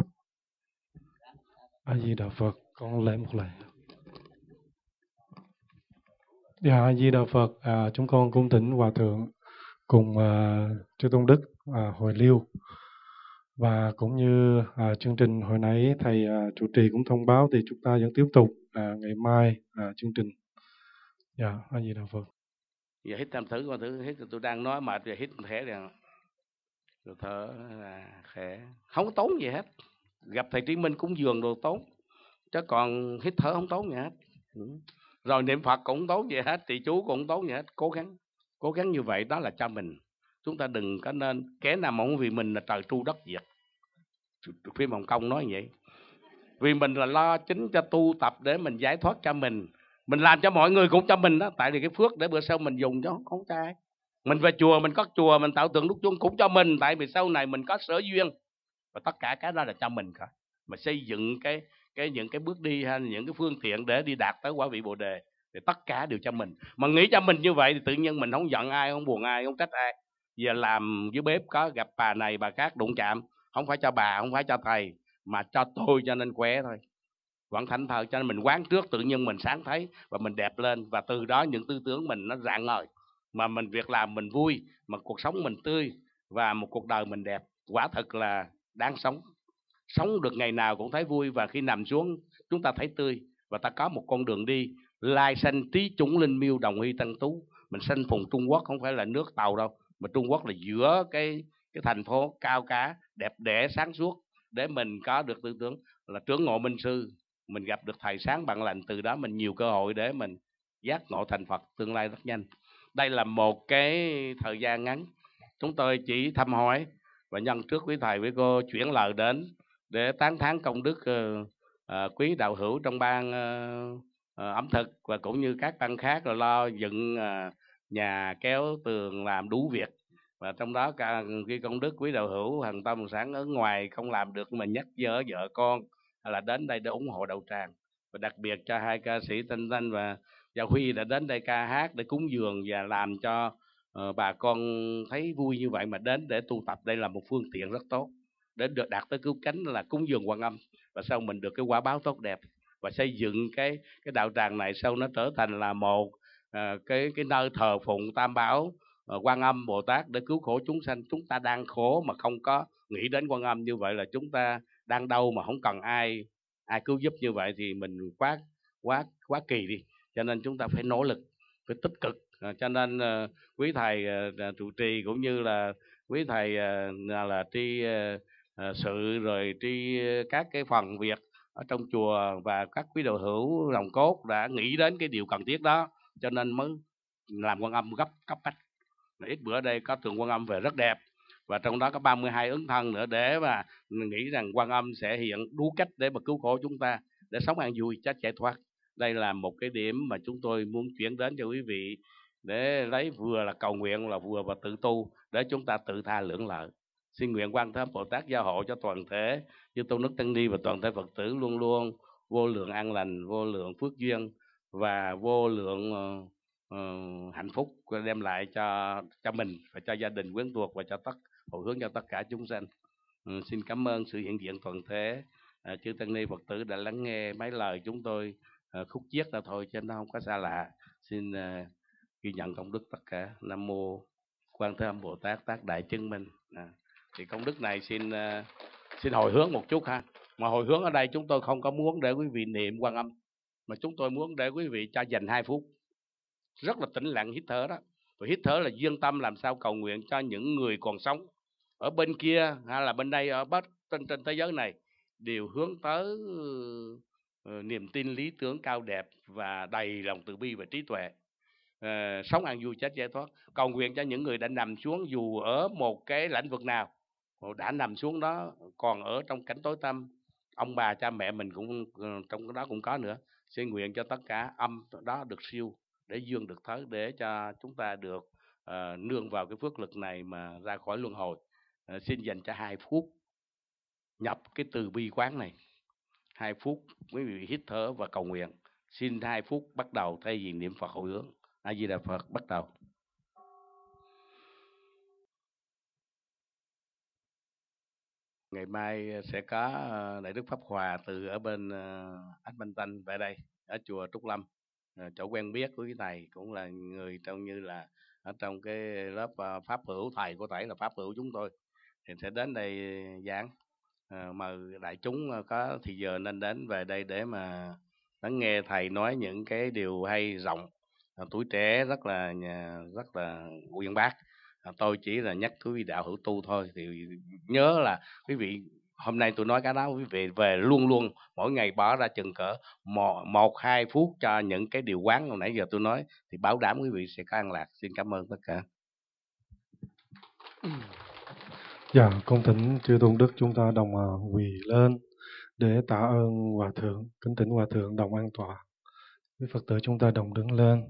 A Di Đà Phật. Con lễ một lễ. Dạ, A Di Đà Phật. À, chúng con cung thỉnh Hòa Thượng cùng à, chư tôn đức à, hồi lưu. Và cũng như à, chương trình hồi nãy thầy à, chủ trì cũng thông báo, thì chúng ta vẫn tiếp tục à, ngày mai à, chương trình Dạ, A Di Đà Phật. Giờ hít tam thử coi thử, hít tôi đang nói mệt rồi hít thẻ rằng rồi thở là khẽ, không có tốn gì hết. Gặp thầy Trí Minh cúng dường đồ tốn, chứ còn hít thở không tốn gì hết. Rồi niệm Phật cũng không tốn gì hết, trì chú cũng không tốn gì hết. Cố gắng, cố gắng như vậy đó là cho mình. Chúng ta đừng có nên kẻ nào mà không vì mình là trời tru đất diệt. Phim Hồng Kông nói vậy. Vì mình là lo chính cho tu tập để mình giải thoát cho mình, mình làm cho mọi người cũng cho mình đó. Tại vì cái phước để bữa sau mình dùng cho không, không trai. Mình về chùa, mình có chùa, mình tạo tượng đúc chuông cũng cho mình. Tại vì sau này mình có sở duyên. Và tất cả cái đó là cho mình cả. Mà xây dựng cái, cái những cái bước đi hay những cái phương tiện để đi đạt tới quả vị Bồ Đề, thì tất cả đều cho mình. Mà nghĩ cho mình như vậy thì tự nhiên mình không giận ai, không buồn ai, không trách ai. Giờ làm dưới bếp có gặp bà này bà khác đụng chạm, không phải cho bà, không phải cho thầy, mà cho tôi, cho nên khỏe thôi. Quảng thánh thờ cho nên mình quán trước, tự nhiên mình sáng thấy và mình đẹp lên. Và từ đó những tư tưởng mình nó rạng ngời, mà mình việc làm mình vui, mà cuộc sống mình tươi, và một cuộc đời mình đẹp. Quả thực là đáng sống. Sống được ngày nào cũng thấy vui, và khi nằm xuống chúng ta thấy tươi, và ta có một con đường đi. Lai sanh trí chúng linh miêu đồng huy tăng tú. Mình sanh vùng Trung Quốc không phải là nước Tàu đâu, mà Trung Quốc là giữa cái cái thành phố cao cá đẹp đẽ sáng suốt, để mình có được tư tưởng là trưởng ngộ minh sư. Mình gặp được thầy sáng bạn lành, từ đó mình nhiều cơ hội để mình giác ngộ thành Phật tương lai rất nhanh. Đây là một cái thời gian ngắn, chúng tôi chỉ thăm hỏi và nhân trước quý thầy với cô chuyển lời đến để tán thán công đức uh, uh, quý đạo hữu trong ban uh, uh, ẩm thực, và cũng như các ban khác là lo dựng uh, nhà, kéo tường, làm đủ việc. Và trong đó cả cái công đức quý đạo hữu Hằng Tâm Sáng ở ngoài không làm được, mà nhắc nhở vợ con là đến đây để ủng hộ đạo tràng. Và đặc biệt cho hai ca sĩ Thanh Thanh và Gia Huy đã đến đây ca hát để cúng dường và làm cho uh, bà con thấy vui như vậy mà đến để tu tập. Đây là một phương tiện rất tốt để được đạt tới cứu cánh là cúng dường Quan Âm, và sau mình được cái quả báo tốt đẹp, và xây dựng cái cái đạo tràng này sau nó trở thành là một uh, cái cái nơi thờ phụng Tam Bảo, uh, Quan Âm Bồ Tát để cứu khổ chúng sanh. Chúng ta đang khổ mà không có nghĩ đến Quan Âm, như vậy là chúng ta đang đâu mà không cần ai ai cứu giúp, như vậy thì mình quá quá quá kỳ đi. Cho nên chúng ta phải nỗ lực, phải tích cực. À, cho nên uh, quý thầy uh, trụ trì cũng như là quý thầy uh, là tri uh, uh, sự, rồi tri uh, các cái phần việc ở trong chùa, và các quý đạo hữu lòng cốt đã nghĩ đến cái điều cần thiết đó, cho nên mới làm Quan Âm gấp cấp bách. Ít bữa đây có tượng Quan Âm về rất đẹp, và trong đó có ba mươi hai ứng thân nữa, để mà nghĩ rằng Quan Âm sẽ hiện đủ cách để mà cứu khổ chúng ta, để sống an vui chắc giải thoát. Đây là một cái điểm mà chúng tôi muốn chuyển đến cho quý vị, để lấy vừa là cầu nguyện là vừa và tự tu, để chúng ta tự tha lưỡng lợi. Xin nguyện Quan Thế Âm Bồ Tát gia hộ cho toàn thể chư tôn đức tăng ni và toàn thể Phật tử luôn luôn vô lượng an lành, vô lượng phước duyên, và vô lượng uh, uh, hạnh phúc đem lại cho cho mình và cho gia đình quyến thuộc, và cho tất hồi hướng cho tất cả chúng sanh. Uh, xin cảm ơn sự hiện diện toàn thể uh, chư tăng ni Phật tử đã lắng nghe mấy lời chúng tôi uh, khúc chiết ra thôi, chứ nó không có xa lạ. Xin uh, ghi nhận công đức tất cả. Nam mô Quan Thế Âm Bồ Tát tác đại chứng minh. À, thì công đức này xin uh, xin hồi hướng một chút ha. Mà hồi hướng ở đây chúng tôi không có muốn để quý vị niệm Quan Âm, mà chúng tôi muốn để quý vị cho dành hai phút rất là tĩnh lặng hít thở đó. Và hít thở là duyên tâm làm sao cầu nguyện cho những người còn sống ở bên kia hay là bên đây, ở bất trên trên thế giới này, đều hướng tới uh, niềm tin lý tưởng cao đẹp và đầy lòng từ bi và trí tuệ, uh, sống an vui chết giải thoát. Cầu nguyện cho những người đã nằm xuống, dù ở một cái lĩnh vực nào, đã nằm xuống đó, còn ở trong cảnh tối tăm, ông bà cha mẹ mình cũng uh, trong cái đó cũng có nữa. Xin nguyện cho tất cả âm đó được siêu, để dương được thới, để cho chúng ta được uh, nương vào cái phước lực này mà ra khỏi luân hồi. Uh, xin dành cho hai phút nhập cái từ bi quán này, hai phút quý vị hít thở và cầu nguyện. Xin hai phút bắt đầu thay vì niệm Phật hồi hướng. A Di Đà Phật, bắt đầu. Ngày mai sẽ có Đại Đức Pháp Hòa từ ở bên Ách Banh Tanh về đây, ở chùa Trúc Lâm, chỗ quen biết của cái thầy, cũng là người trong như là ở trong cái lớp Pháp hữu, thầy của thầy là Pháp hữu chúng tôi, thì sẽ đến đây giảng. Mời đại chúng có thì giờ nên đến về đây để mà lắng nghe thầy nói những cái điều hay rộng, à, tuổi trẻ rất là nhà- rất là uyên bác. À, tôi chỉ là nhắc quý vị đạo hữu tu thôi, thì nhớ là quý vị hôm nay tôi nói cái đó, quý vị về luôn luôn mỗi ngày bỏ ra chừng cỡ một, một hai phút cho những cái điều quán hồi nãy giờ tôi nói, thì bảo đảm quý vị sẽ có an lạc. Xin cảm ơn tất cả. Dạ, con thỉnh chư tôn đức chúng ta đồng à, quỳ lên để tạ ơn hòa thượng. Kính thỉnh hòa thượng đồng an tọa. Quý Phật tử chúng ta đồng đứng lên.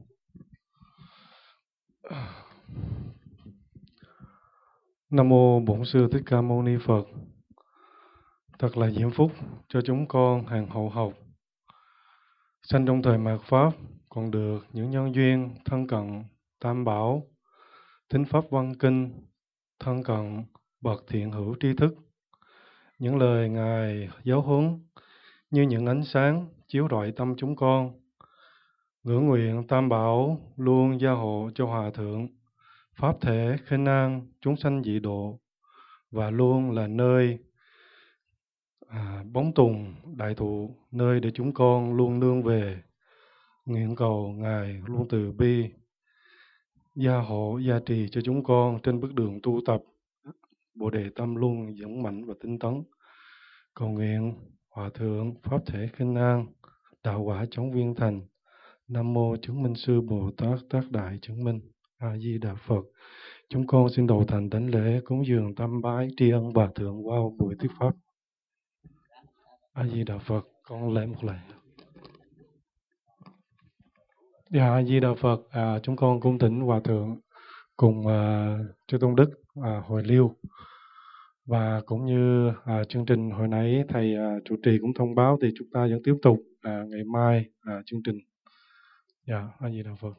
Nam mô Bổn Sư Thích Ca Mâu Ni Phật. Thật là diễm phúc cho chúng con hàng hậu học sanh trong thời mạt Pháp, còn được những nhân duyên thân cận Tam Bảo, thính Pháp Văn Kinh, thân cận bậc thiện hữu tri thức. Những lời Ngài giáo huấn như những ánh sáng chiếu rọi tâm chúng con. Ngưỡng nguyện Tam Bảo luôn gia hộ cho Hòa Thượng, Pháp thể khinh an chúng sanh dị độ, và luôn là nơi à, bóng tùng đại thụ, nơi để chúng con luôn nương về. Nguyện cầu Ngài luôn từ bi gia hộ gia trì cho chúng con trên bước đường tu tập, Bồ đề tâm luôn vững mạnh và tinh tấn. Cầu nguyện Hòa Thượng Pháp thể khinh an, đạo quả chóng viên thành. Nam mô chứng minh sư Bồ Tát Tác Đại chứng minh. A Di Đà Phật. Chúng con xin đầu thành đảnh lễ cúng dường tam bái tri ân Hòa Thượng qua buổi thuyết pháp. A Di Đà Phật. Con lễ một lạy. Dạ, A Di Đà Phật. À, chúng con cung thỉnh Hòa Thượng cùng à, chư tôn đức à, hồi lưu, và cũng như à, chương trình hồi nãy thầy à, chủ trì cũng thông báo, thì chúng ta vẫn tiếp tục à, ngày mai à, chương trình. Dạ, A Di Đà Phật.